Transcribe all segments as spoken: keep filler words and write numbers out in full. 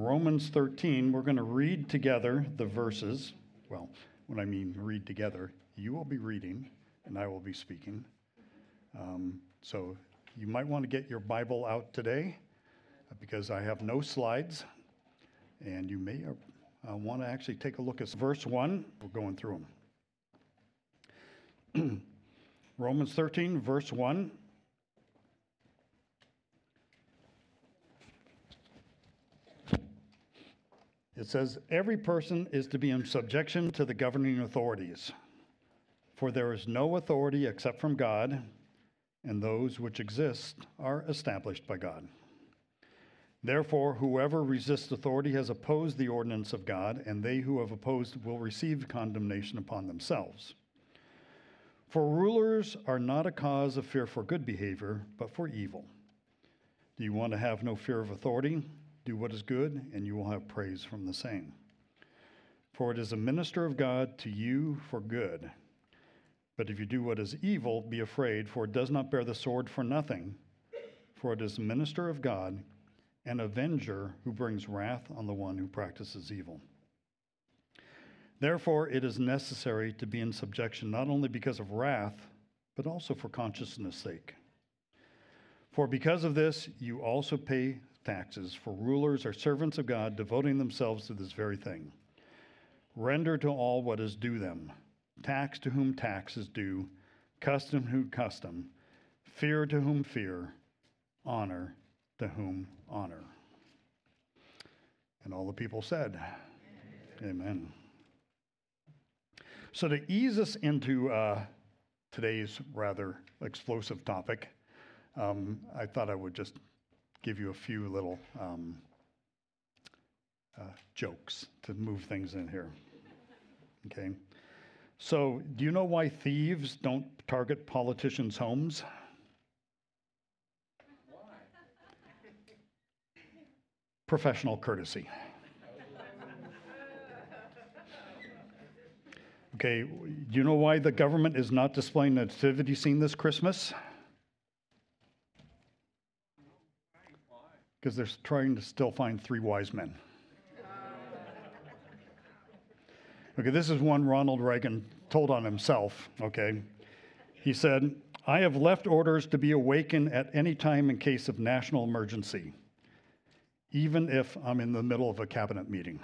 Romans thirteen. We're going to read together the verses. Well, when I mean read together, you will be reading and I will be speaking. Um, so you might want to get your Bible out today because I have no slides, and you may uh, want to actually take a look at verse one. We're going through them. Romans thirteen, verse one. It says, every person is to be in subjection to the governing authorities, for there is no authority except from God, and those which exist are established by God. Therefore, whoever resists authority has opposed the ordinance of God, and they who have opposed will receive condemnation upon themselves. For rulers are not a cause of fear for good behavior, but for evil. Do you want to have no fear of authority? Do what is good, and you will have praise from the same. For it is a minister of God to you for good. But if you do what is evil, be afraid, for it does not bear the sword for nothing. For it is a minister of God, an avenger who brings wrath on the one who practices evil. Therefore, it is necessary to be in subjection not only because of wrath, but also for consciousness' sake. For because of this, you also pay taxes, for rulers are servants of God, devoting themselves to this very thing. Render to all what is due them. Tax to whom tax is due, custom to whom custom, fear to whom fear, honor to whom honor. And all the people said, Amen. Amen. So to ease us into uh, today's rather explosive topic, um, I thought I would just give you a few little um, uh, jokes to move things in here. Okay. So, do you know why thieves don't target politicians' homes? Why? Professional courtesy. Okay, do you know why the government is not displaying the nativity scene this Christmas? Because they're trying to still find three wise men. Okay, this is one Ronald Reagan told on himself, okay? He said, I have left orders to be awakened at any time in case of national emergency, even if I'm in the middle of a cabinet meeting.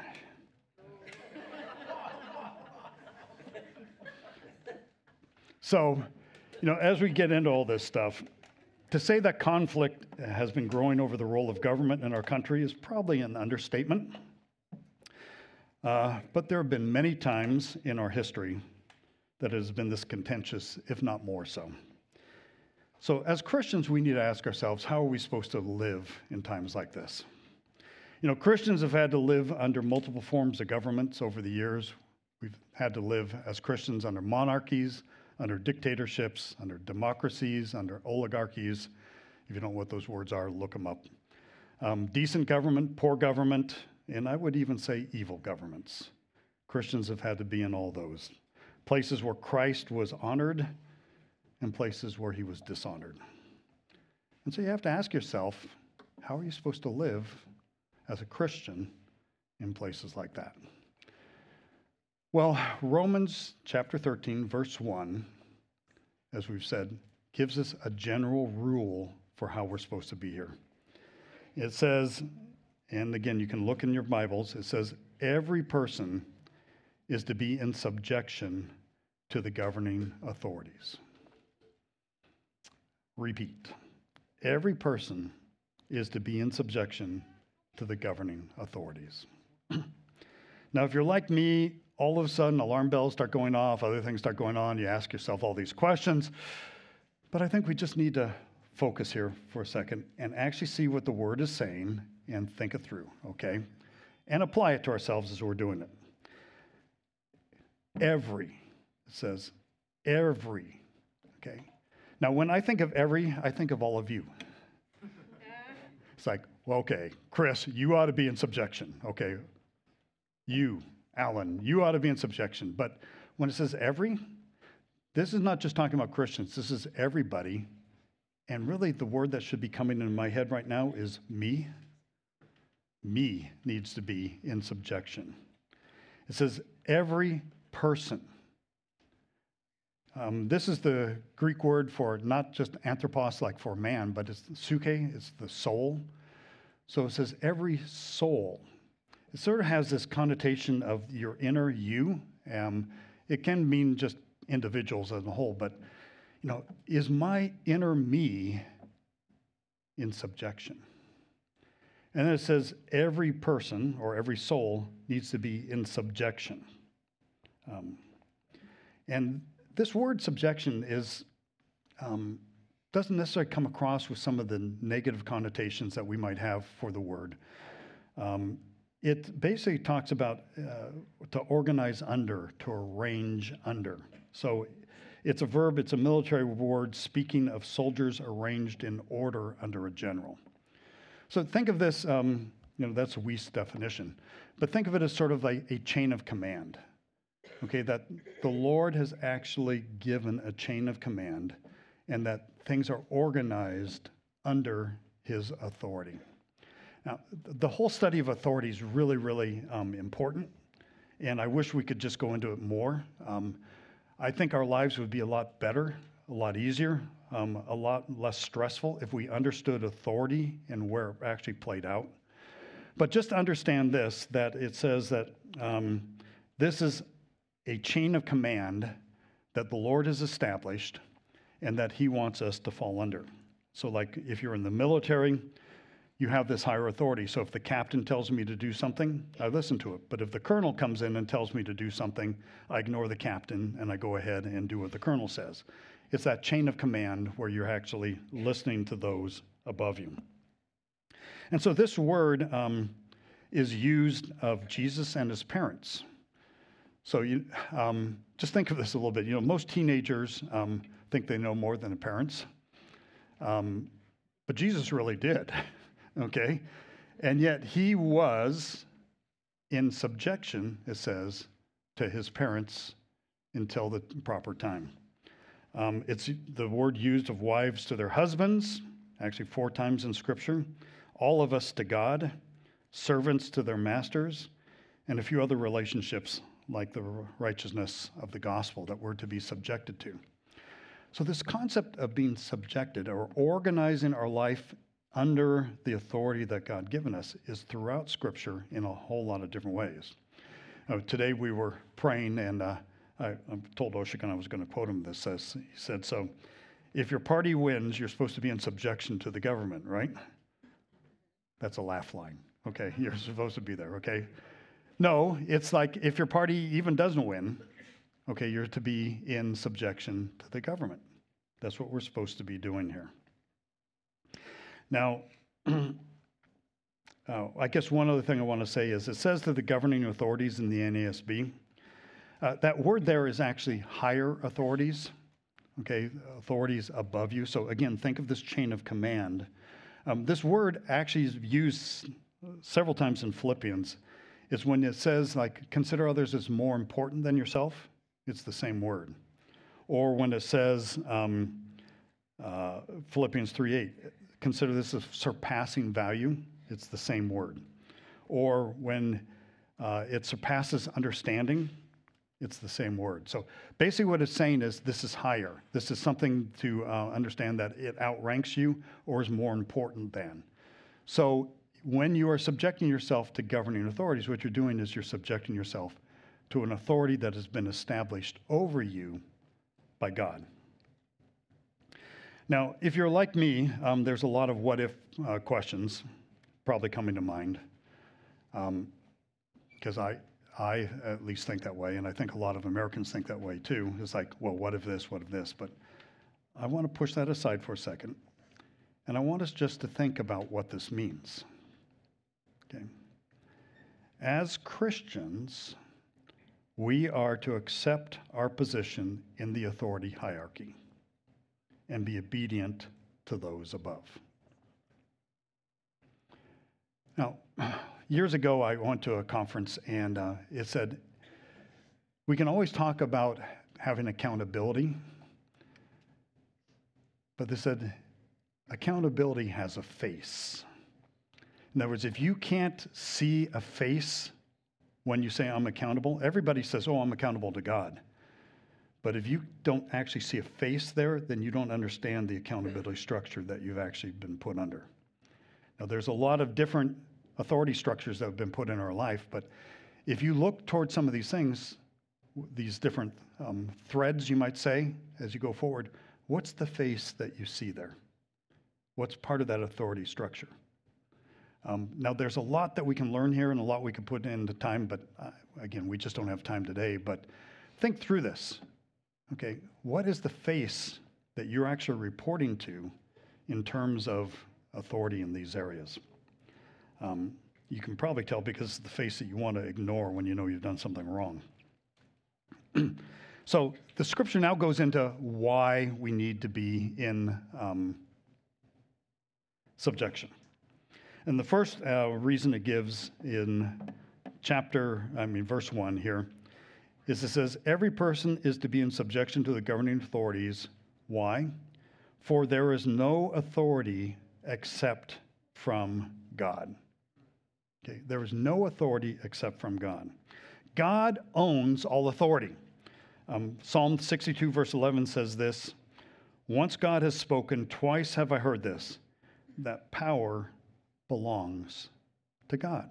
So, you know, as we get into all this stuff, to say that conflict has been growing over the role of government in our country is probably an understatement. Uh, but there have been many times in our history that it has been this contentious, if not more so. So as Christians, we need to ask ourselves, how are we supposed to live in times like this? You know, Christians have had to live under multiple forms of governments over the years. We've had to live as Christians under monarchies, under dictatorships, under democracies, under oligarchies. If you don't know what those words are, look them up. Um, decent government, poor government, and I would even say evil governments. Christians have had to be in all those. Places where Christ was honored and places where he was dishonored. And so you have to ask yourself, how are you supposed to live as a Christian in places like that? Well, Romans chapter thirteen, verse one, as we've said, gives us a general rule for how we're supposed to be here. It says, and again, you can look in your Bibles, it says, every person is to be in subjection to the governing authorities. Repeat. Every person is to be in subjection to the governing authorities. Now, if you're like me, all of a sudden alarm bells start going off, other things start going on, you ask yourself all these questions. But I think we just need to focus here for a second and actually see what the word is saying and think it through, okay? And apply it to ourselves as we're doing it. Every, it says every, okay? Now, when I think of every, I think of all of you. It's like, well, okay, Chris, you ought to be in subjection, okay? You, Alan, you ought to be in subjection. But when it says every, this is not just talking about Christians. This is everybody. And really, the word that should be coming into my head right now is me. me needs to be in subjection. It says every person. Um, this is the Greek word for not just anthropos, like for man, but it's suke, it's the soul. So it says every soul. It sort of has this connotation of your inner you. Um, it can mean just individuals as a whole, but you know, is my inner me in subjection? And then it says every person or every soul needs to be in subjection. Um, and this word subjection is um, doesn't necessarily come across with some of the negative connotations that we might have for the word. Um, it basically talks about uh, to organize under, to arrange under. So it's a verb, it's a military word speaking of soldiers arranged in order under a general. So think of this, um, you know, that's a Weiss definition, but think of it as sort of like a chain of command. Okay, that the Lord has actually given a chain of command and that things are organized under his authority. Now, the whole study of authority is really, really um, important, and I wish we could just go into it more. Um, I think our lives would be a lot better, a lot easier, um, a lot less stressful if we understood authority and where it actually played out. But just understand this, that it says that um, this is a chain of command that the Lord has established and that he wants us to fall under. So like if you're in the military, you have this higher authority. So if the captain tells me to do something, I listen to it. But if the colonel comes in and tells me to do something, I ignore the captain and I go ahead and do what the colonel says. It's that chain of command where you're actually listening to those above you. And so this word um, is used of Jesus and his parents. So you um, just think of this a little bit. You know, most teenagers um, think they know more than their parents, um, but Jesus really did, okay? And yet he was in subjection, it says, to his parents until the proper time. Um, it's the word used of wives to their husbands, actually four times in Scripture, all of us to God, servants to their masters, and a few other relationships like the righteousness of the gospel that we're to be subjected to. So this concept of being subjected or organizing our life under the authority that God given us is throughout Scripture in a whole lot of different ways. Uh, today we were praying, and uh, I, I told Oshikan I was going to quote him this. Says, he said, so if your party wins, you're supposed to be in subjection to the government, right? That's a laugh line. Okay, you're supposed to be there, okay? No, it's like if your party even doesn't win, okay, you're to be in subjection to the government. That's what we're supposed to be doing here. Now, uh, I guess one other thing I want to say is it says that the governing authorities in the N A S B, uh, that word there is actually higher authorities, okay, authorities above you. So again, think of this chain of command. Um, this word actually is used several times in Philippians. It's when it says, like, consider others as more important than yourself. It's the same word. Or when it says, um, uh, Philippians three eight, consider this of surpassing value. It's the same word. Or when uh, it surpasses understanding, it's the same word. So basically what it's saying is this is higher. This is something to uh, understand that it outranks you or is more important than. So when you are subjecting yourself to governing authorities, what you're doing is you're subjecting yourself to an authority that has been established over you by God. Now, if you're like me, um, there's a lot of what-if uh, questions probably coming to mind, because um, I, I at least think that way, and I think a lot of Americans think that way too. It's like, well, what if this, what if this? But I want to push that aside for a second, and I want us just to think about what this means. Okay. As Christians, we are to accept our position in the authority hierarchy and be obedient to those above. Now, years ago, I went to a conference, and uh, it said, we can always talk about having accountability, but they said, accountability has a face. In other words, if you can't see a face when you say I'm accountable, everybody says, oh, I'm accountable to God. But if you don't actually see a face there, then you don't understand the accountability structure that you've actually been put under. Now, there's a lot of different authority structures that have been put in our life, but if you look towards some of these things, these different um, threads, you might say, as you go forward, what's the face that you see there? What's part of that authority structure? Um, now, there's a lot that we can learn here and a lot we can put into time, but uh, again, we just don't have time today. But think through this. Okay, what is the face that you're actually reporting to in terms of authority in these areas? Um, you can probably tell because it's the face that you want to ignore when you know you've done something wrong. So the scripture now goes into why we need to be in um, subjection. And the first uh, reason it gives in chapter, I mean, verse one here, is it says, every person is to be in subjection to the governing authorities. Why? For there is no authority except from God. Okay, there is no authority except from God. God owns all authority. Um, Psalm sixty-two, verse eleven says this, once God has spoken, twice have I heard this, that power belongs to God.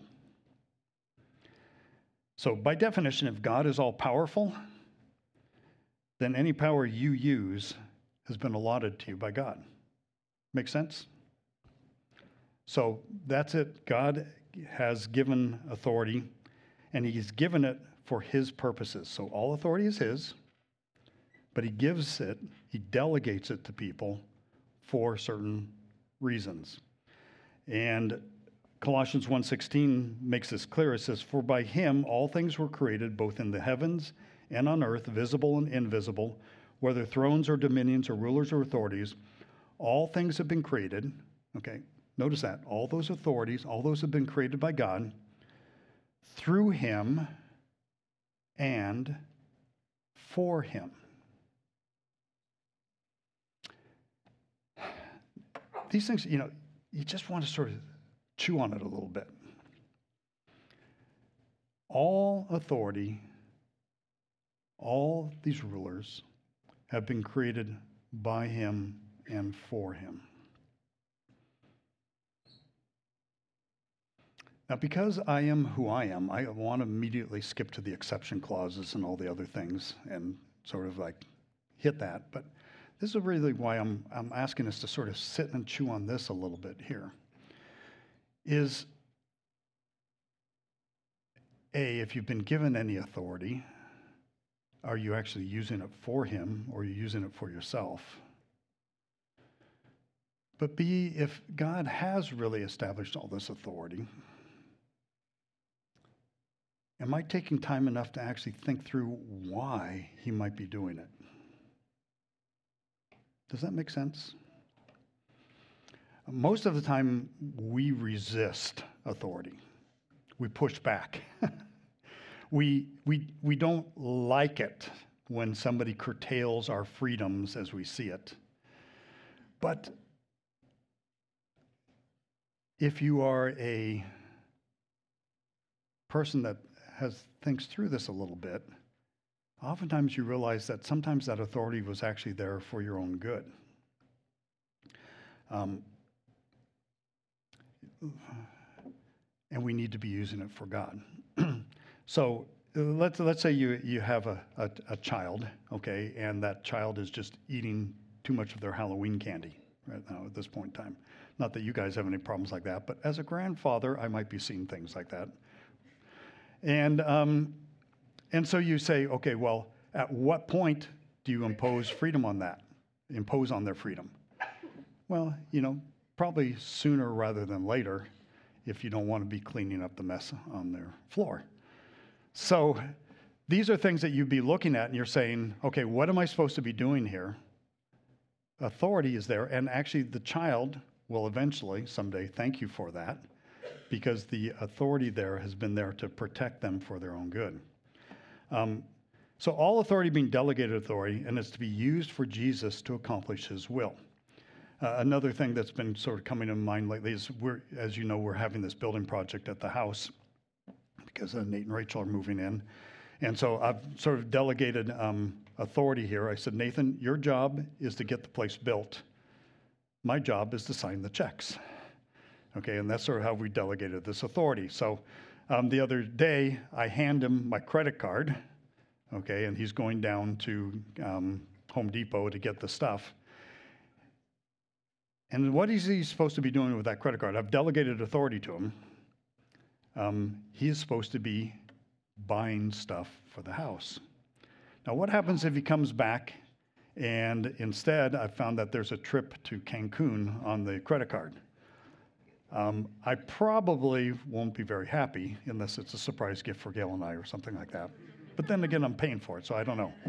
So by definition, if God is all powerful, then any power you use has been allotted to you by God. Make sense? So that's it. God has given authority, and he's given it for his purposes. So all authority is his, but he gives it, he delegates it to people for certain reasons. And Colossians one sixteen makes this clear. It says, for by him all things were created, both in the heavens and on earth, visible and invisible, whether thrones or dominions or rulers or authorities, all things have been created. Okay, notice that. All those authorities, all those have been created by God through him and for him. These things, you know, you just want to sort of chew on it a little bit. All authority, all these rulers have been created by him and for him. Now, because I am who I am, I want to immediately skip to the exception clauses and all the other things and sort of like hit that. But this is really why I'm, I'm asking us to sort of sit and chew on this a little bit here. Is A, if you've been given any authority, are you actually using it for him or are you using it for yourself? But B, if God has really established all this authority, am I taking time enough to actually think through why he might be doing it? Does that make sense? Most of the time, we resist authority. We push back. we, we, we don't like it when somebody curtails our freedoms as we see it. But if you are a person that has thinks through this a little bit, oftentimes you realize that sometimes that authority was actually there for your own good. Um, and we need to be using it for God. So let's let's say you you have a, a, a child, okay, and that child is just eating too much of their Halloween candy right now at this point in time. Not that you guys have any problems like that, but as a grandfather, I might be seeing things like that. And um, and so you say, okay, well, at what point do you impose freedom on that? Impose on their freedom? Well, you know, probably sooner rather than later, if you don't want to be cleaning up the mess on their floor. So these are things that you'd be looking at and you're saying, okay, what am I supposed to be doing here? Authority is there, and actually the child will eventually someday thank you for that, because the authority there has been there to protect them for their own good. Um, so all authority being delegated authority, and it's to be used for Jesus to accomplish his will. Uh, another thing that's been sort of coming to mind lately is we're, as you know, we're having this building project at the house because uh, Nate and Rachel are moving in. And so I've sort of delegated um, authority here. I said, Nathan, your job is to get the place built. My job is to sign the checks. Okay, and that's sort of how we delegated this authority. So um, the other day, I hand him my credit card, okay, and he's going down to um, Home Depot to get the stuff. And what is he supposed to be doing with that credit card? I've delegated authority to him. Um, he is supposed to be buying stuff for the house. Now, what happens if he comes back and instead I found that there's a trip to Cancun on the credit card? Um, I probably won't be very happy unless it's a surprise gift for Gail and I or something like that. But then again, I'm paying for it, so I don't know.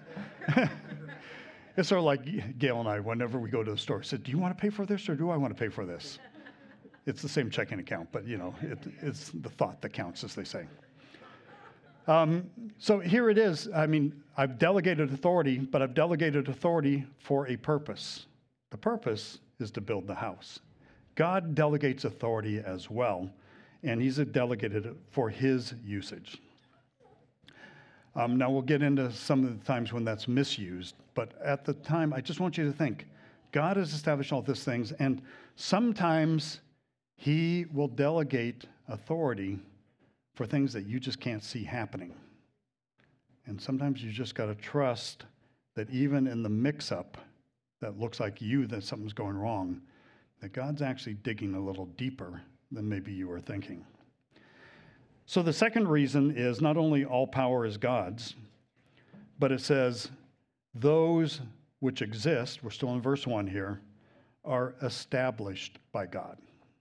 It's sort of like Gail and I, whenever we go to the store, said, do you want to pay for this or do I want to pay for this? It's the same checking account, but you know, it, it's the thought that counts, as they say. Um, so here it is. I mean, I've delegated authority, but I've delegated authority for a purpose. The purpose is to build the house. God delegates authority as well, and he's delegated it for his usage. Um, now, we'll get into some of the times when that's misused, but at the time, I just want you to think, God has established all these things, and sometimes he will delegate authority for things that you just can't see happening. And sometimes you just got to trust that even in the mix-up that looks like you, that something's going wrong, that God's actually digging a little deeper than maybe you were thinking. So the second reason is not only all power is God's, but it says those which exist, we're still in verse one here, are established by God.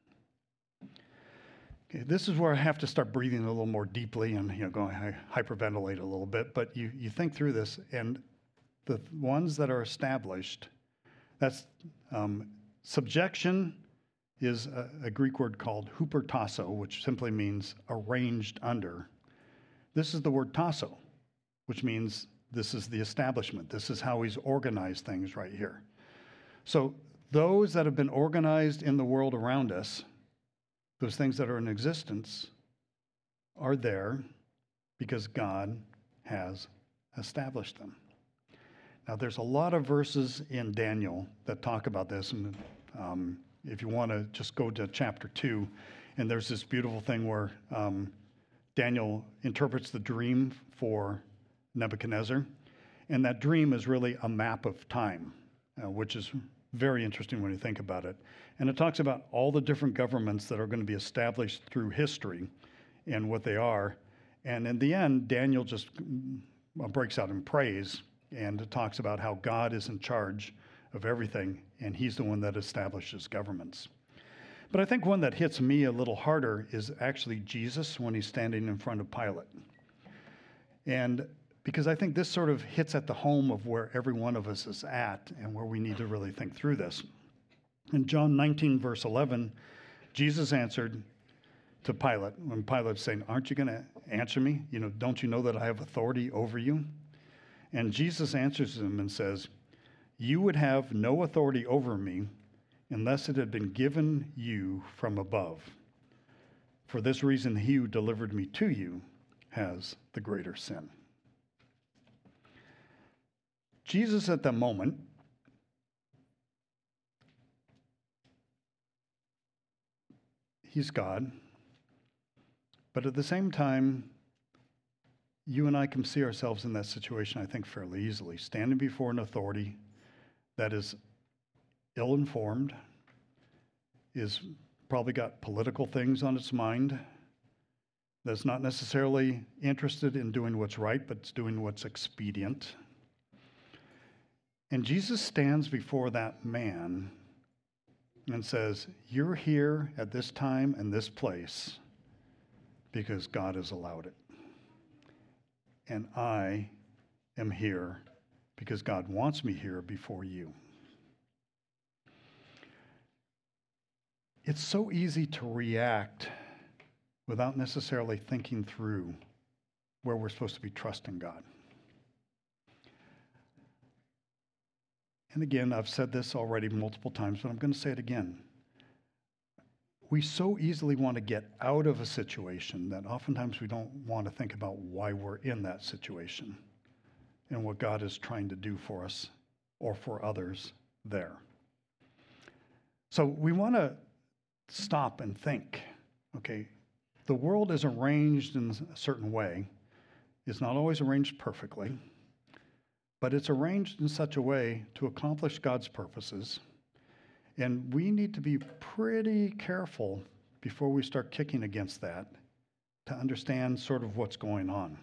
Okay, this is where I have to start breathing a little more deeply and you know go hyperventilate a little bit, but you, you think through this, and the ones that are established, that's um, subjection is a, a Greek word called hupertasso, which simply means arranged under. This is the word tasso, which means this is the establishment. This is how he's organized things right here. So those that have been organized in the world around us, those things that are in existence, are there because God has established them. Now, there's a lot of verses in Daniel that talk about this, and um, if you want to just go to chapter two, and there's this beautiful thing where um, Daniel interprets the dream for Nebuchadnezzar, and that dream is really a map of time, uh, which is very interesting when you think about it. And it talks about all the different governments that are going to be established through history and what they are. And in the end, Daniel just breaks out in praise, and it talks about how God is in charge of everything, and he's the one that establishes governments. But I think one that hits me a little harder is actually Jesus when he's standing in front of Pilate. And because I think this sort of hits at the home of where every one of us is at and where we need to really think through this. In John nineteen, verse eleven, Jesus answered to Pilate, when Pilate's saying, aren't you going to answer me? You know, don't you know that I have authority over you? And Jesus answers him and says, you would have no authority over me unless it had been given you from above. For this reason, he who delivered me to you has the greater sin. Jesus at that moment he's God, but at the same time, you and I can see ourselves in that situation, I think, fairly easily, standing before an authority that is ill-informed, is probably got political things on its mind, that's not necessarily interested in doing what's right, but it's doing what's expedient. And Jesus stands before that man and says, you're here at this time and this place because God has allowed it. And I am here because God wants me here before you. It's so easy to react without necessarily thinking through where we're supposed to be trusting God. and again, I've said this already multiple times, but I'm going to say it again. We so easily want to get out of a situation that oftentimes we don't want to think about why we're in that situation and what God is trying to do for us or for others there. So we want to stop and think, okay, the world is arranged in a certain way. It's not always arranged perfectly, but it's arranged in such a way to accomplish God's purposes. And we need to be pretty careful before we start kicking against that to understand sort of what's going on.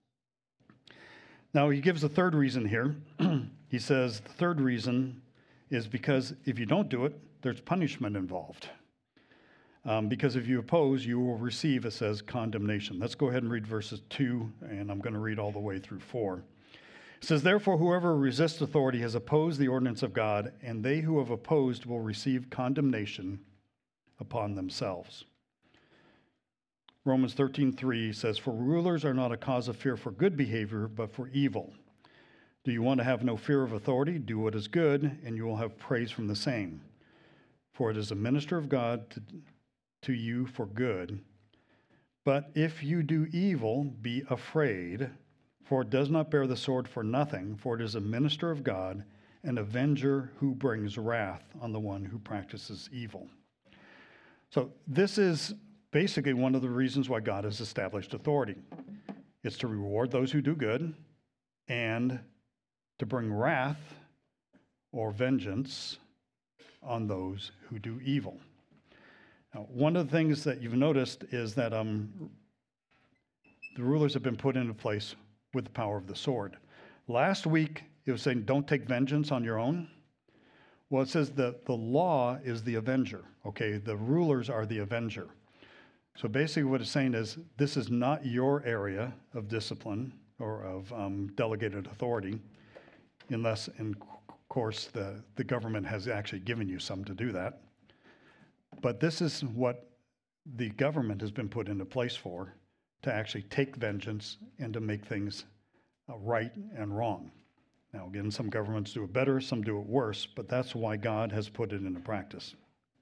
Now, he gives a third reason here. He says the third reason is because if you don't do it, there's punishment involved. Um, because if you oppose, you will receive, it says, condemnation. Let's go ahead and read verses two, and I'm going to read all the way through four. It says, therefore, whoever resists authority has opposed the ordinance of God, and they who have opposed will receive condemnation upon themselves. Romans thirteen three says, for rulers are not a cause of fear for good behavior, but for evil. Do you want to have no fear of authority? Do what is good, and you will have praise from the same. For it is a minister of God to, to you for good. But if you do evil, be afraid, for it does not bear the sword for nothing, for it is a minister of God, an avenger who brings wrath on the one who practices evil. So this is basically one of the reasons why God has established authority. It's to reward those who do good and to bring wrath or vengeance on those who do evil. Now, one of the things that you've noticed is that um, the rulers have been put into place with the power of the sword. Last week, it was saying, don't take vengeance on your own. Well, it says that the law is the avenger, okay? The rulers are the avenger. So basically what it's saying is, this is not your area of discipline or of um, delegated authority, unless, in course, the, the government has actually given you some to do that. But this is what the government has been put into place for, to actually take vengeance and to make things uh, right and wrong. Now, again, some governments do it better, some do it worse, but that's why God has put it into practice.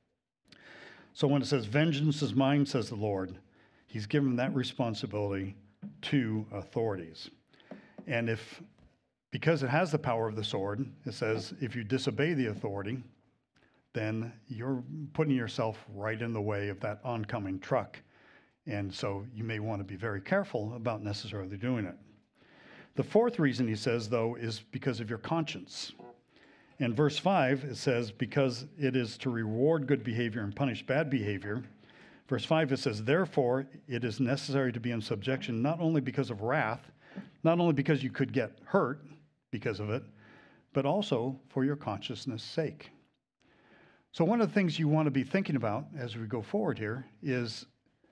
So when it says, vengeance is mine, says the Lord, he's given that responsibility to authorities. And if, because it has the power of the sword, it says, if you disobey the authority, then you're putting yourself right in the way of that oncoming truck. And so you may want to be very careful about necessarily doing it. The fourth reason he says, though, is because of your conscience. In verse five, it says, because it is to reward good behavior and punish bad behavior. Verse five, it says, therefore, it is necessary to be in subjection, not only because of wrath, not only because you could get hurt because of it, but also for your consciousness' sake. So one of the things you want to be thinking about as we go forward here is,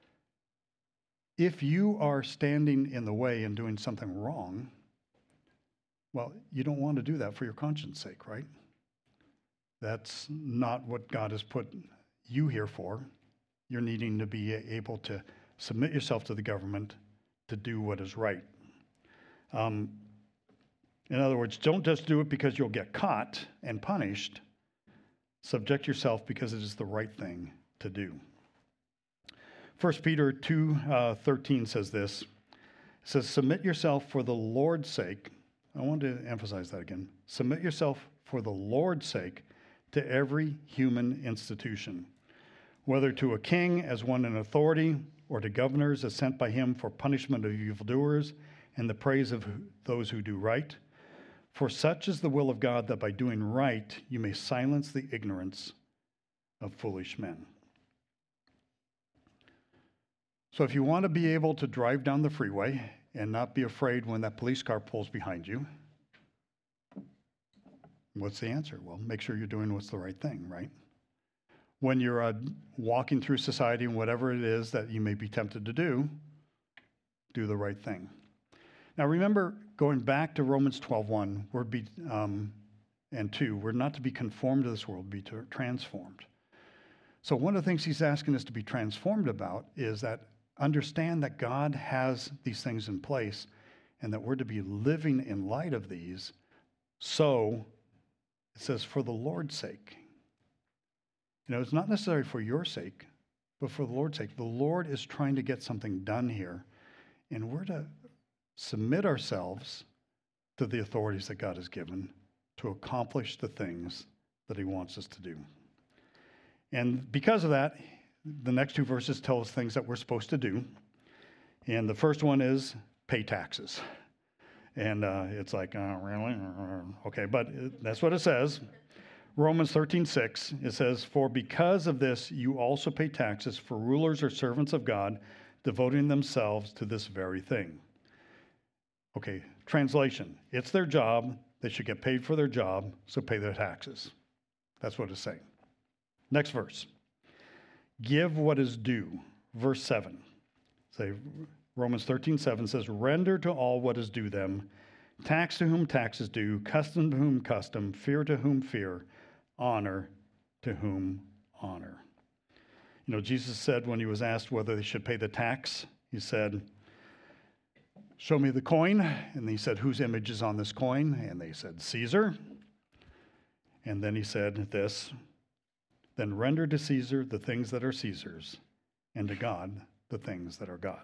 if you are standing in the way and doing something wrong, well, you don't want to do that for your conscience sake, right? That's not what God has put you here for. You're needing to be able to submit yourself to the government to do what is right. Um, in other words, don't just do it because you'll get caught and punished. Subject yourself because it is the right thing to do. First Peter two thirteen says this. It says, submit yourself for the Lord's sake. I want to emphasize that again. Submit yourself for the Lord's sake to every human institution, whether to a king as one in authority, or to governors as sent by him for punishment of evildoers and the praise of those who do right. For such is the will of God, that by doing right you may silence the ignorance of foolish men. So if you want to be able to drive down the freeway and not be afraid when that police car pulls behind you, what's the answer? Well, make sure you're doing what's the right thing, right? When you're uh, walking through society and whatever it is that you may be tempted to do, do the right thing. Now remember, going back to Romans twelve one, we're be, um, and two, we're not to be conformed to this world, be transformed. So one of the things he's asking us to be transformed about is that understand that God has these things in place and that we're to be living in light of these, so It says, for the Lord's sake. You know, it's not necessarily for your sake, but for the Lord's sake. The Lord is trying to get something done here, and we're to submit ourselves to the authorities that God has given to accomplish the things that he wants us to do. And because of that, the next two verses tell us things that we're supposed to do. And the first one is pay taxes. And uh, it's like, oh, really? Okay, but that's what it says. Romans thirteen six, it says, for because of this, you also pay taxes, for rulers are servants of God, devoting themselves to this very thing. Okay, translation, it's their job. They should get paid for their job, so pay their taxes. That's what it's saying. Next verse. Give what is due. Verse seven. Say, Romans thirteen seven says, render to all what is due them, tax to whom tax is due, custom to whom custom, fear to whom fear, honor to whom honor. You know, Jesus said when he was asked whether they should pay the tax, he said, show me the coin. And he said, whose image is on this coin? And they said, Caesar. And then he said this, then render to Caesar the things that are Caesar's, and to God the things that are God.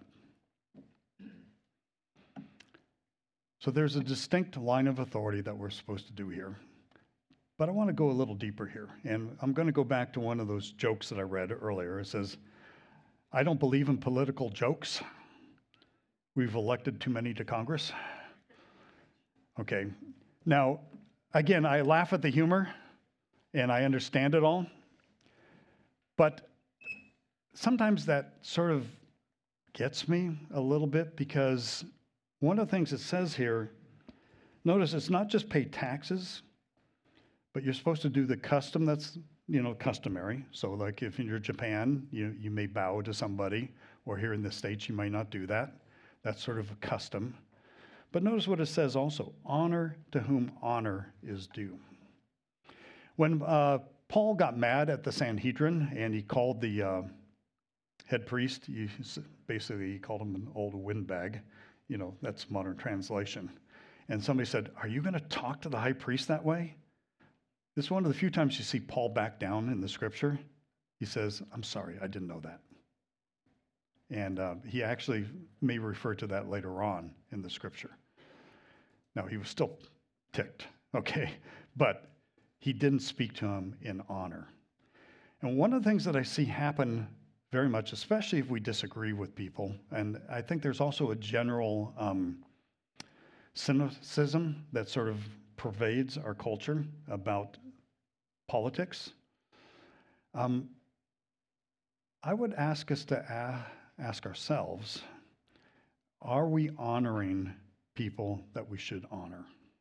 So there's a distinct line of authority that we're supposed to do here. But I want to go a little deeper here. And I'm going to go back to one of those jokes that I read earlier. It says, I don't believe in political jokes. We've elected too many to Congress. Okay. Now, again, I laugh at the humor, and I understand it all. But sometimes that sort of gets me a little bit, because one of the things it says here, notice it's not just pay taxes, but you're supposed to do the custom that's, you know, customary. So like if you're Japan, you, you may bow to somebody, or here in the States, you might not do that. That's sort of a custom. But notice what it says also, honor to whom honor is due. When uh, Paul got mad at the Sanhedrin and he called the uh, head priest, he, basically he called him an old windbag. You know, that's modern translation. And somebody said, are you going to talk to the high priest that way? This is one of the few times you see Paul back down in the scripture. He says, I'm sorry, I didn't know that. And uh, he actually may refer to that later on in the scripture. Now, he was still ticked, okay? But he didn't speak to him in honor. And one of the things that I see happen very much, especially if we disagree with people, and I think there's also a general um, cynicism that sort of pervades our culture about politics. Um, I would ask us to a- ask ourselves, are we honoring people that we should honor?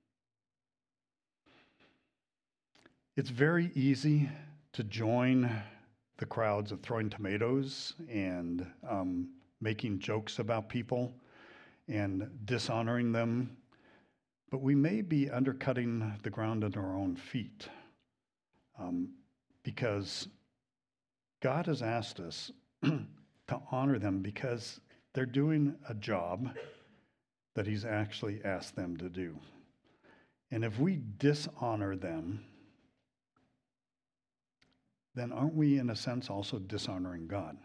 It's very easy to join the crowds of throwing tomatoes and um, making jokes about people and dishonoring them, but we may be undercutting the ground under our own feet, um, because God has asked us to honor them because they're doing a job that he's actually asked them to do. And if we dishonor them, then aren't we, in a sense, also dishonoring God?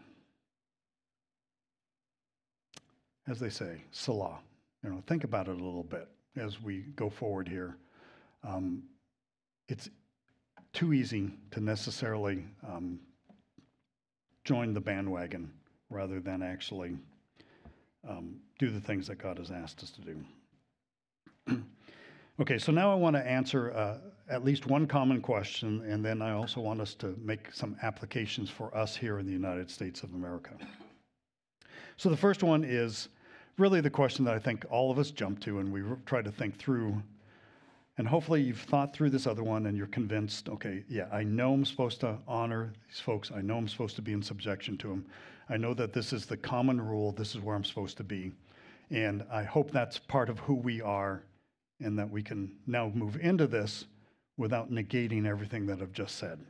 As they say, Salah. You know, think about it a little bit as we go forward here. Um, it's too easy to necessarily um, join the bandwagon rather than actually um, do the things that God has asked us to do. Okay, so now I want to answer uh, at least one common question, and then I also want us to make some applications for us here in the United States of America. So the first one is really the question that I think all of us jump to, and we try to think through. And hopefully you've thought through this other one and you're convinced, okay, yeah, I know I'm supposed to honor these folks. I know I'm supposed to be in subjection to them. I know that this is the common rule. This is where I'm supposed to be. And I hope that's part of who we are, and that we can now move into this without negating everything that I've just said.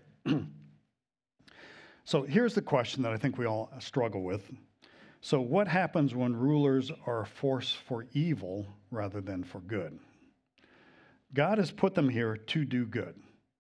So here's the question that I think we all struggle with. So what happens when rulers are a force for evil rather than for good? God has put them here to do good.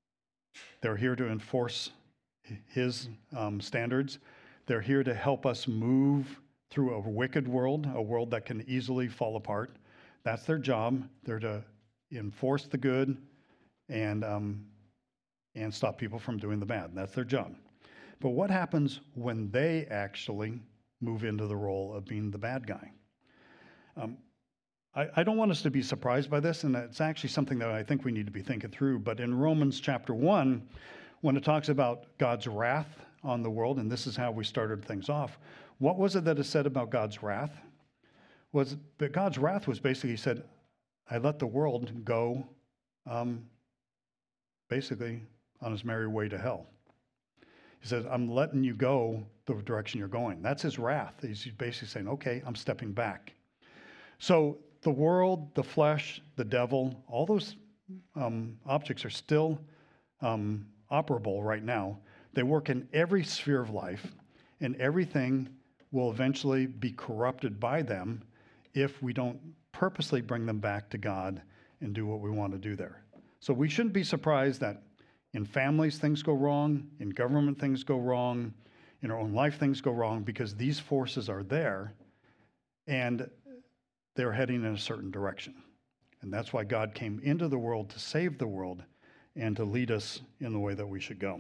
They're here to enforce his um, standards. They're here to help us move through a wicked world, a world that can easily fall apart. That's their job. They're to enforce the good and um, and stop people from doing the bad. That's their job. But what happens when they actually move into the role of being the bad guy? Um, I, I don't want us to be surprised by this, and it's actually something that I think we need to be thinking through. But in Romans chapter one, when it talks about God's wrath on the world, and this is how we started things off, what was it that is said about God's wrath? Was that God's wrath was basically, he said, I let the world go um, basically on his merry way to hell. He says, I'm letting you go the direction you're going. That's his wrath. He's basically saying, okay, I'm stepping back. So the world, the flesh, the devil, all those um, objects are still um, operable right now. They work in every sphere of life, and everything will eventually be corrupted by them if we don't purposely bring them back to God and do what we want to do there. So we shouldn't be surprised that in families things go wrong, in government things go wrong, in our own life things go wrong, because these forces are there and they're heading in a certain direction. And that's why God came into the world to save the world and to lead us in the way that we should go.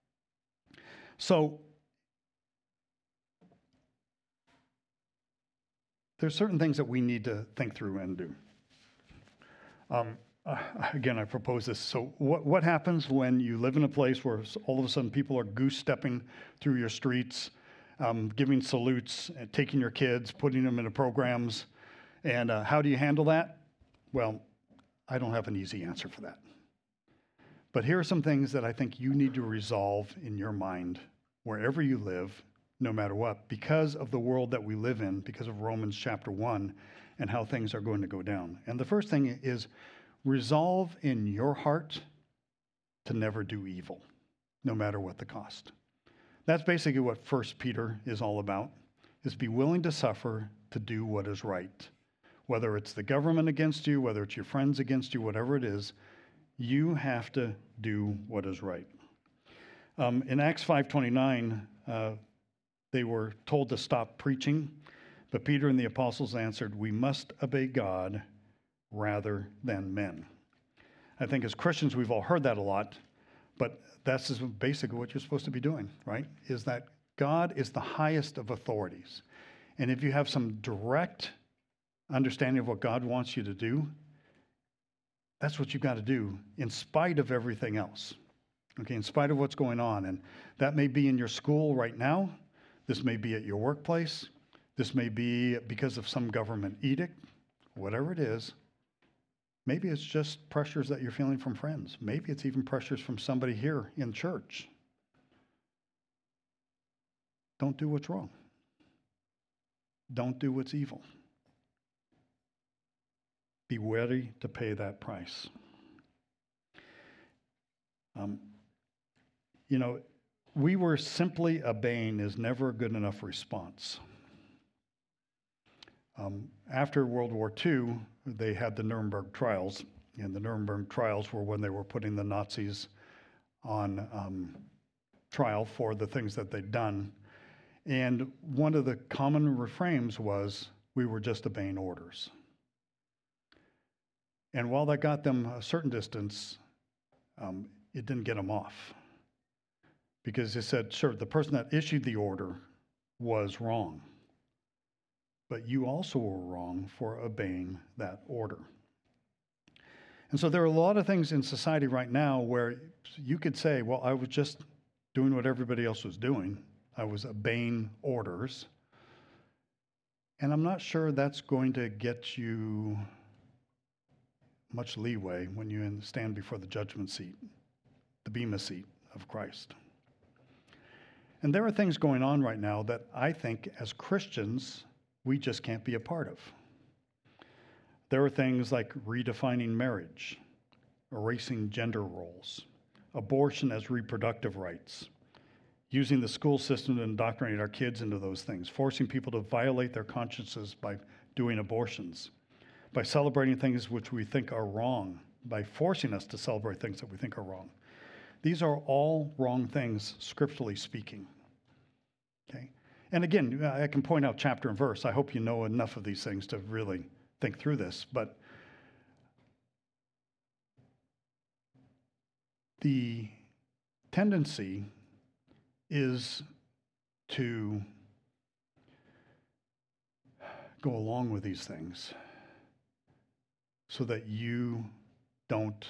So there's certain things that we need to think through and do. Um, uh, again, I propose this. So what, what happens when you live in a place where all of a sudden people are goose-stepping through your streets, um, giving salutes, uh, taking your kids, putting them into programs, and uh, how do you handle that? Well, I don't have an easy answer for that. But here are some things that I think you need to resolve in your mind wherever you live, no matter what, because of the world that we live in, because of Romans chapter one and how things are going to go down. And the first thing is resolve in your heart to never do evil, no matter what the cost. That's basically what First Peter is all about, is be willing to suffer to do what is right. Whether it's the government against you, whether it's your friends against you, whatever it is, you have to do what is right. Um, in Acts five twenty-nine, uh, they were told to stop preaching, but Peter and the apostles answered, we must obey God rather than men. I think as Christians, we've all heard that a lot, but that's basically what you're supposed to be doing, right? Is that God is the highest of authorities. And if you have some direct understanding of what God wants you to do, that's what you've got to do in spite of everything else. Okay, in spite of what's going on. And that may be in your school right now. This may be at your workplace. This may be because of some government edict, whatever it is. Maybe it's just pressures that you're feeling from friends. Maybe it's even pressures from somebody here in church. Don't do what's wrong. Don't do what's evil. Be ready to pay that price. Um, you know, we were simply obeying is never a good enough response. Um, after World War Two, they had the Nuremberg trials, and the Nuremberg trials were when they were putting the Nazis on um, trial for the things that they'd done. And one of the common refrains was, we were just obeying orders. And while that got them a certain distance, um, it didn't get them off. Because they said, sure, the person that issued the order was wrong. But you also were wrong for obeying that order. And so there are a lot of things in society right now where you could say, well, I was just doing what everybody else was doing. I was obeying orders. And I'm not sure that's going to get you much leeway when you stand before the judgment seat, the bema seat of Christ. And there are things going on right now that I think as Christians, we just can't be a part of. There are things like redefining marriage, erasing gender roles, abortion as reproductive rights, using the school system to indoctrinate our kids into those things, forcing people to violate their consciences by doing abortions, by celebrating things which we think are wrong, by forcing us to celebrate things that we think are wrong. These are all wrong things, scripturally speaking. Okay? And again, I can point out chapter and verse. I hope you know enough of these things to really think through this. But the tendency is to go along with these things so that you don't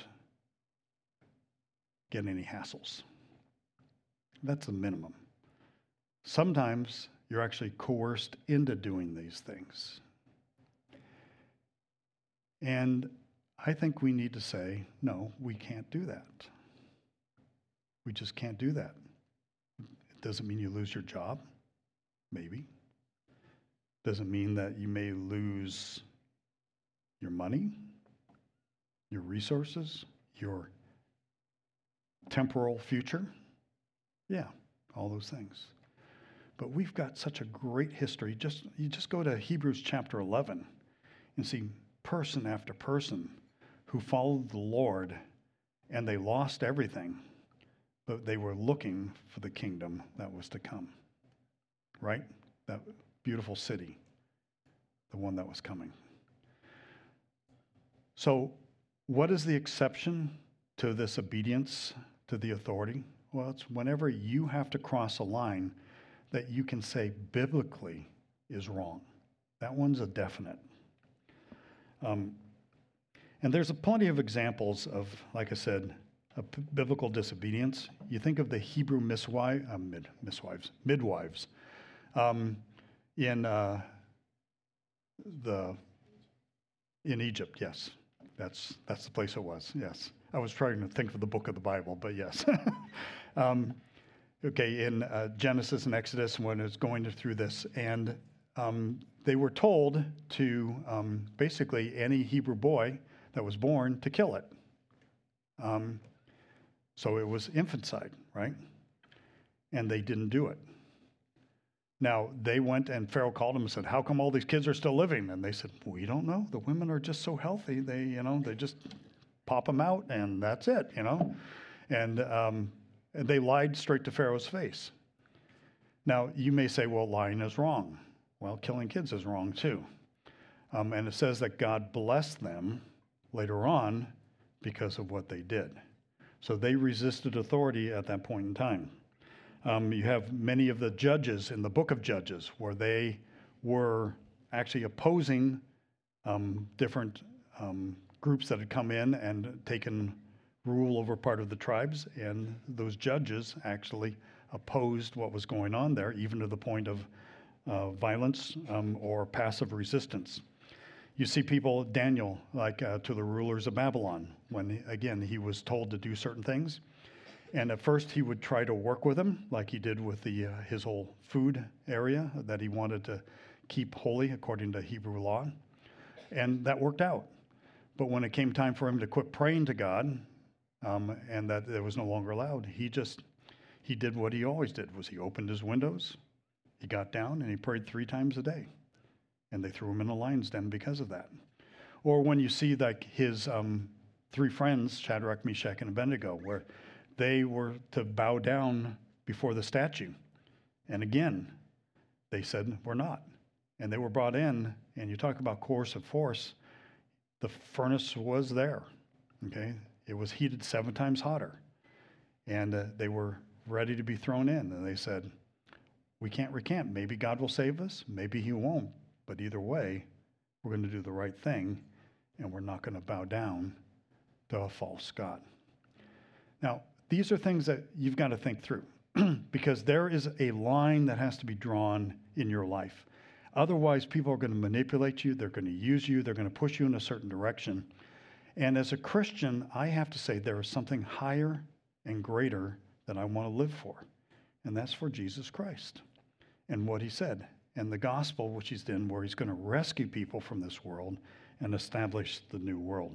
get any hassles. That's the minimum. Sometimes you're actually coerced into doing these things. And I think we need to say, no, we can't do that. We just can't do that. It doesn't mean you lose your job, maybe. Doesn't mean that you may lose your money, your resources, your temporal future. Yeah, all those things. But we've got such a great history. Just you just go to Hebrews chapter eleven and see person after person who followed the Lord, and they lost everything, but they were looking for the kingdom that was to come. Right? That beautiful city, the one that was coming. So, what is the exception to this obedience to the authority? Well, it's whenever you have to cross a line that you can say biblically is wrong. That one's a definite. Um, and there's a plenty of examples of, like I said, of p- biblical disobedience. You think of the Hebrew miswi- uh, mid, miswives, midwives um, in uh, the in Egypt. Yes, that's that's the place it was. Yes, I was trying to think of the book of the Bible, but yes. um, Okay, in uh, Genesis and Exodus, when it's going through this, and um, they were told to um, basically any Hebrew boy that was born to kill it. Um, so it was infanticide, right? And they didn't do it. Now, they went and Pharaoh called them and said, how come all these kids are still living? And they said, we don't know. The women are just so healthy. They, you know, they just pop them out and that's it, you know? And, um, And they lied straight to Pharaoh's face. Now, you may say, well, lying is wrong. Well, killing kids is wrong too. Um, and it says that God blessed them later on because of what they did. So they resisted authority at that point in time. Um, you have many of the judges in the book of Judges where they were actually opposing um, different um, groups that had come in and taken rule over part of the tribes, and those judges actually opposed what was going on there, even to the point of uh, violence um, or passive resistance. You see people, Daniel, like uh, to the rulers of Babylon, when, again, he was told to do certain things. And at first he would try to work with them, like he did with the uh, his whole food area that he wanted to keep holy according to Hebrew law. And that worked out. But when it came time for him to quit praying to God, Um, and that it was no longer allowed. He just, he did what he always did, was he opened his windows, he got down, and he prayed three times a day. And they threw him in the lion's den because of that. Or when you see like his um, three friends, Shadrach, Meshach, and Abednego, where they were to bow down before the statue. And again, they said, we're not. And they were brought in, and you talk about coercive force, the furnace was there, okay? It was heated seven times hotter, and uh, they were ready to be thrown in. And they said, we can't recant. Maybe God will save us. Maybe he won't. But either way, we're going to do the right thing, and we're not going to bow down to a false god. Now, these are things that you've got to think through because there is a line that has to be drawn in your life. Otherwise, people are going to manipulate you. They're going to use you. They're going to push you in a certain direction. And as a Christian, I have to say there is something higher and greater that I want to live for. And that's for Jesus Christ and what he said. And the gospel, which he's in, where he's going to rescue people from this world and establish the new world.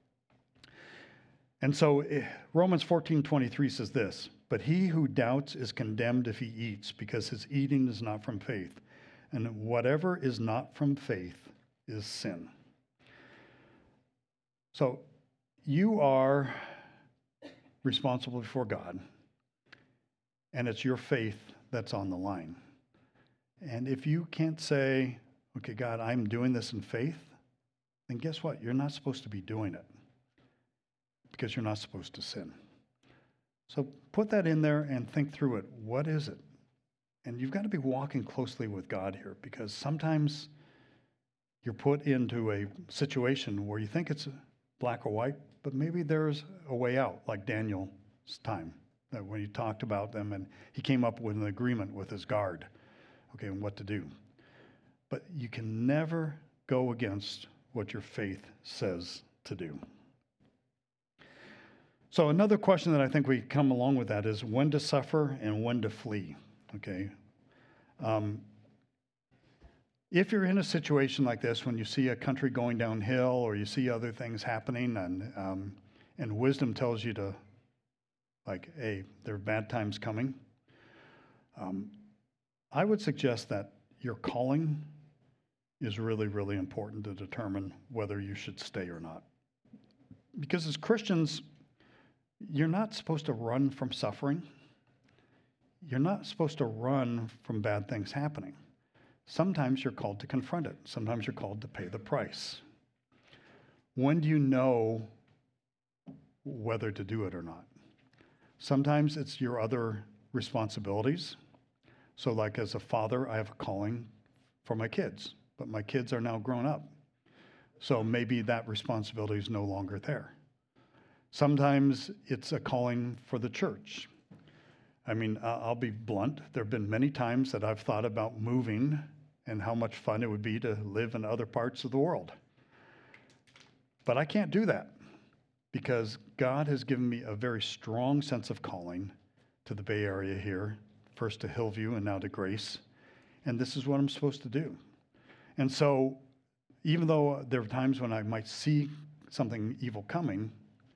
And so Romans fourteen twenty-three says this, but he who doubts is condemned if he eats, because his eating is not from faith. And whatever is not from faith is sin. So you are responsible before God, and it's your faith that's on the line. And if you can't say, okay, God, I'm doing this in faith, then guess what? You're not supposed to be doing it because you're not supposed to sin. So put that in there and think through it. What is it? And you've got to be walking closely with God here, because sometimes you're put into a situation where you think it's black or white, but maybe there's a way out, like Daniel's time, that when he talked about them and he came up with an agreement with his guard, okay, and what to do. But you can never go against what your faith says to do. So another question that I think we come along with that is when to suffer and when to flee, okay? Um, if you're in a situation like this, when you see a country going downhill or you see other things happening and um, and wisdom tells you to, like, hey, there are bad times coming, um, I would suggest that your calling is really, really important to determine whether you should stay or not. Because as Christians, you're not supposed to run from suffering. You're not supposed to run from bad things happening. Sometimes you're called to confront it. Sometimes you're called to pay the price. When do you know whether to do it or not? Sometimes it's your other responsibilities. So like as a father, I have a calling for my kids, but my kids are now grown up. So maybe that responsibility is no longer there. Sometimes it's a calling for the church. I mean, I'll be blunt. There have been many times that I've thought about moving and how much fun it would be to live in other parts of the world. But I can't do that because God has given me a very strong sense of calling to the Bay Area here, first to Hillview and now to Grace. And this is what I'm supposed to do. And so even though there are times when I might see something evil coming,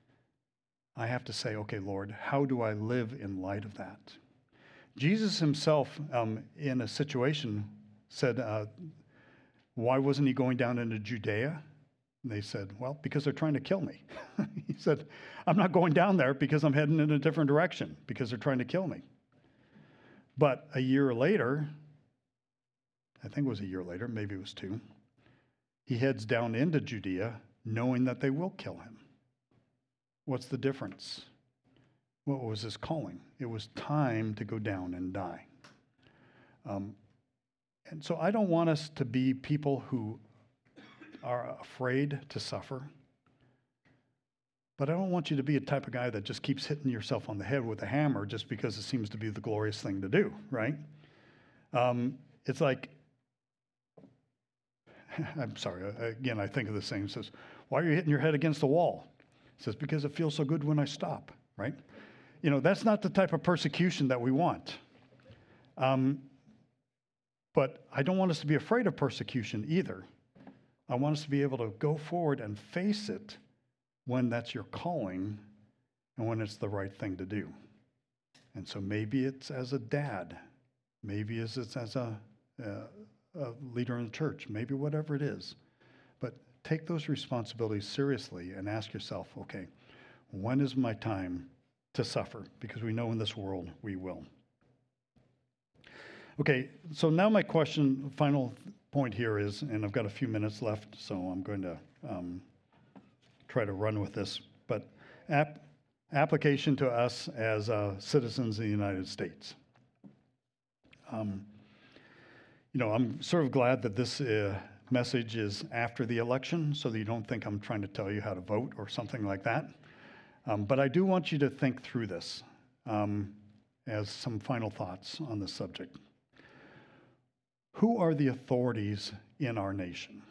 I have to say, okay, Lord, how do I live in light of that? Jesus himself, um, in a situation, said, uh, why wasn't he going down into Judea? And they said, well, because they're trying to kill me. He said, I'm not going down there because I'm heading in a different direction, because they're trying to kill me. But a year later, I think it was a year later, maybe it was two, he heads down into Judea knowing that they will kill him. What's the difference? What was his calling? It was time to go down and die. Um, and so I don't want us to be people who are afraid to suffer. But I don't want you to be a type of guy that just keeps hitting yourself on the head with a hammer just because it seems to be the glorious thing to do, right? Um, it's like, I'm sorry, again, I think of this thing. It says, why are you hitting your head against the wall? It says, because it feels so good when I stop, right? You know, that's not the type of persecution that we want. Um, but I don't want us to be afraid of persecution either. I want us to be able to go forward and face it when that's your calling and when it's the right thing to do. And so maybe it's as a dad, maybe it's as a, a, a leader in the church, maybe whatever it is. But take those responsibilities seriously and ask yourself, okay, when is my time to suffer? Because we know in this world we will. Okay, so now my question, final point here is, and I've got a few minutes left, so I'm going to um, try to run with this, but ap- application to us as uh, citizens of the United States. Um, you know, I'm sort of glad that this uh, message is after the election so that you don't think I'm trying to tell you how to vote or something like that. Um, but I do want you to think through this um, as some final thoughts on this subject. Who are the authorities in our nation?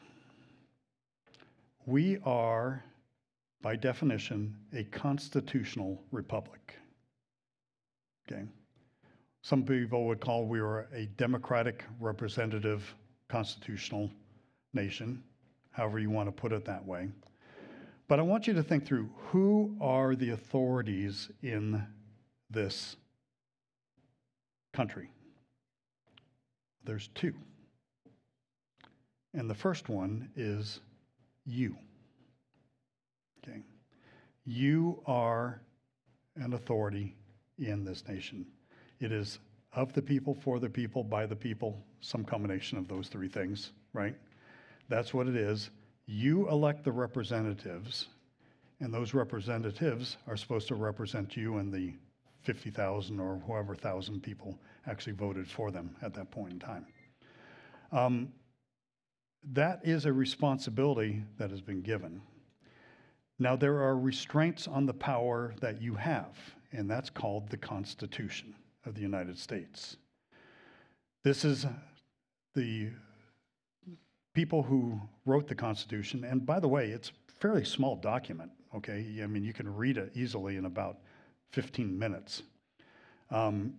We are, by definition, a constitutional republic. Okay? Some people would call we are a democratic representative constitutional nation, however you want to put it that way. But I want you to think through, who are the authorities in this country? There's two. And the first one is you. Okay. You are and authority in this nation. It is of the people, for the people, by the people, some combination of those three things, right? That's what it is. You elect the representatives, and those representatives are supposed to represent you and the fifty thousand or whoever thousand people actually voted for them at that point in time. Um, that is a responsibility that has been given. Now, there are restraints on the power that you have, and that's called the Constitution of the United States. This is the people who wrote the Constitution, and by the way, it's a fairly small document, okay? I mean, you can read it easily in about fifteen minutes. Um,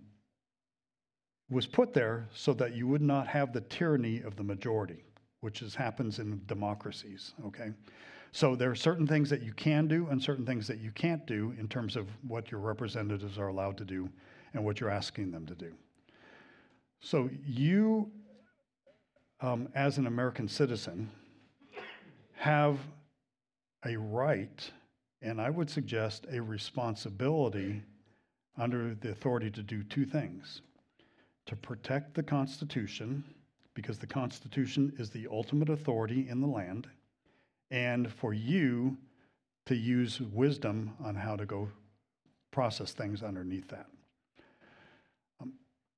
was put there so that you would not have the tyranny of the majority, which is, happens in democracies, okay? So there are certain things that you can do and certain things that you can't do in terms of what your representatives are allowed to do and what you're asking them to do. So you, um, as an American citizen, have a right, and I would suggest a responsibility under the authority to do two things: to protect the Constitution, because the Constitution is the ultimate authority in the land, and for you to use wisdom on how to go process things underneath that. Um,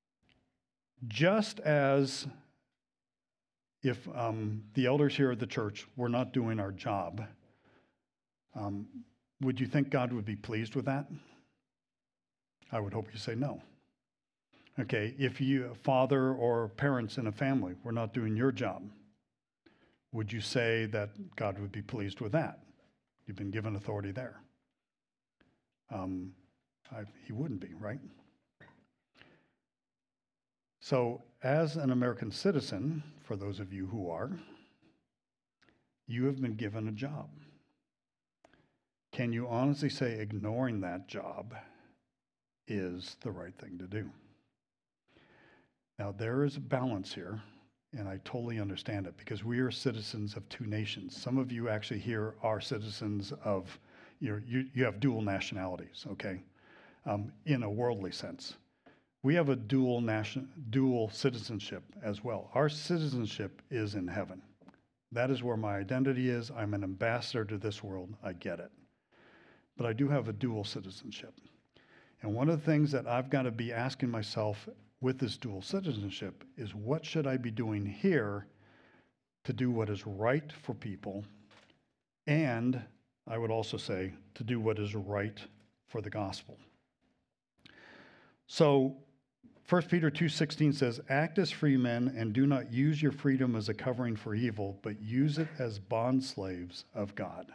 just as if um, the elders here at the church were not doing our job, um, would you think God would be pleased with that? I would hope you say no. Okay, if you, father or parents in a family, were not doing your job, would you say that God would be pleased with that? You've been given authority there. Um, I, he wouldn't be, right? So, as an American citizen, for those of you who are, you have been given a job. Can you honestly say ignoring that job is the right thing to do? Now, there is a balance here, and I totally understand it, because we are citizens of two nations. Some of you actually here are citizens of, you know, you, you have dual nationalities, okay, um, in a worldly sense. We have a dual nation, dual citizenship as well. Our citizenship is in heaven. That is where my identity is. I'm an ambassador to this world. I get it. But I do have a dual citizenship. And one of the things that I've got to be asking myself with this dual citizenship is, what should I be doing here to do what is right for people? And I would also say to do what is right for the gospel. So First Peter two sixteen says, act as free men and do not use your freedom as a covering for evil, but use it as bondslaves of God.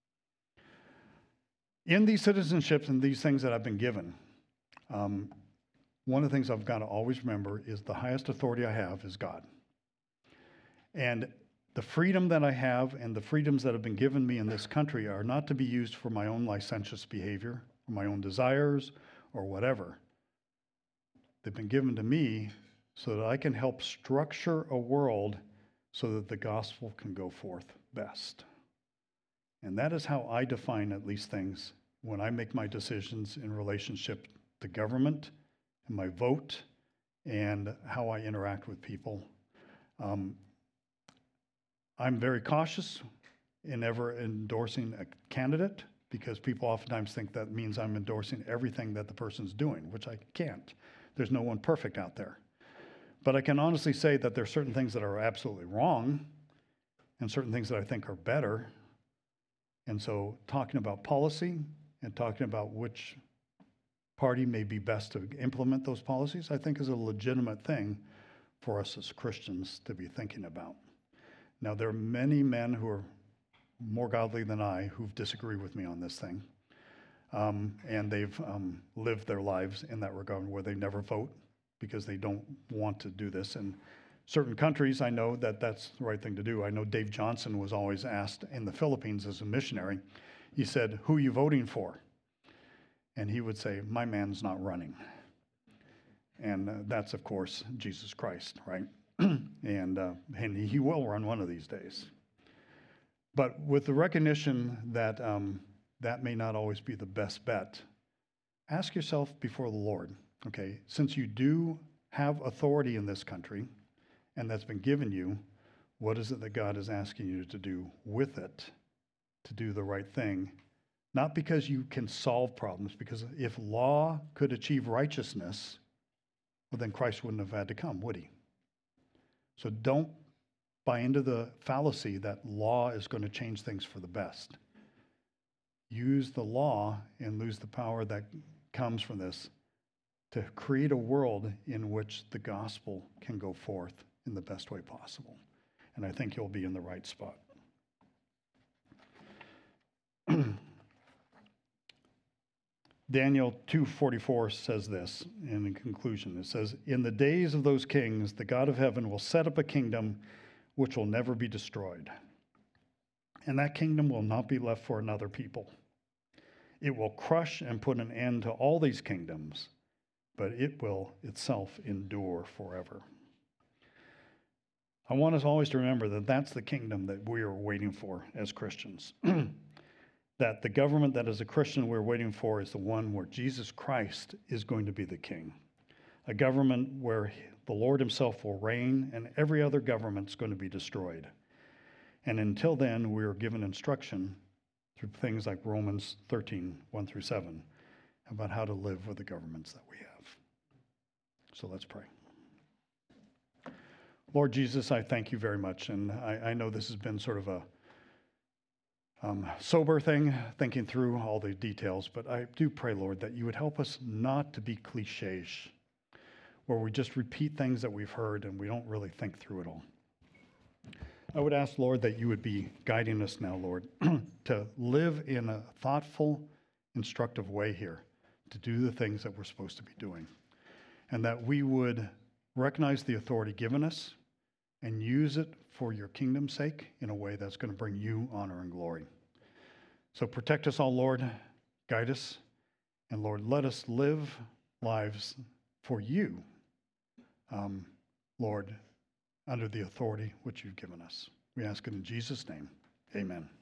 In these citizenships and these things that I've been given, um, one of the things I've got to always remember is the highest authority I have is God. And the freedom that I have and the freedoms that have been given me in this country are not to be used for my own licentious behavior, or my own desires, or whatever. They've been given to me so that I can help structure a world so that the gospel can go forth best. And that is how I define at least things when I make my decisions in relationship to government, and my vote, and how I interact with people. Um, I'm very cautious in ever endorsing a candidate, because people oftentimes think that means I'm endorsing everything that the person's doing, which I can't. There's no one perfect out there. But I can honestly say that there are certain things that are absolutely wrong and certain things that I think are better. And so talking about policy and talking about which party may be best to implement those policies, I think is a legitimate thing for us as Christians to be thinking about. Now, there are many men who are more godly than I who disagree with me on this thing. Um, and they've um, lived their lives in that regard where they never vote because they don't want to do this. And certain countries, I know that that's the right thing to do. I know Dave Johnson was always asked in the Philippines as a missionary, he said, "Who are you voting for?" And he would say, "My man's not running." And uh, that's, of course, Jesus Christ, right? and, uh, and he will run one of these days. But with the recognition that um, that may not always be the best bet, ask yourself before the Lord, okay, since you do have authority in this country and that's been given you, what is it that God is asking you to do with it, to do the right thing? Not because you can solve problems, because if law could achieve righteousness, well, then Christ wouldn't have had to come, would he? So don't buy into the fallacy that law is going to change things for the best. Use the law and lose the power that comes from this to create a world in which the gospel can go forth in the best way possible. And I think you'll be in the right spot. Daniel two forty-four says this in conclusion. It says, "In the days of those kings, the God of heaven will set up a kingdom which will never be destroyed. And that kingdom will not be left for another people. It will crush and put an end to all these kingdoms, but it will itself endure forever." I want us always to remember that that's the kingdom that we are waiting for as Christians. That the government that as a Christian we're waiting for is the one where Jesus Christ is going to be the king. A government where the Lord himself will reign and every other government's going to be destroyed. And until then, we are given instruction through things like Romans thirteen, one through seven, about how to live with the governments that we have. So let's pray. Lord Jesus, I thank you very much. And I, I know this has been sort of a um, sober thing, thinking through all the details, but I do pray, Lord, that you would help us not to be cliches, where we just repeat things that we've heard and we don't really think through it all. I would ask, Lord, that you would be guiding us now, Lord, to live in a thoughtful, instructive way here, to do the things that we're supposed to be doing, and that we would recognize the authority given us and use it for your kingdom's sake in a way that's going to bring you honor and glory. So protect us all, Lord, guide us, and Lord, let us live lives for you, um, Lord, under the authority which you've given us. We ask it in Jesus' name. Amen.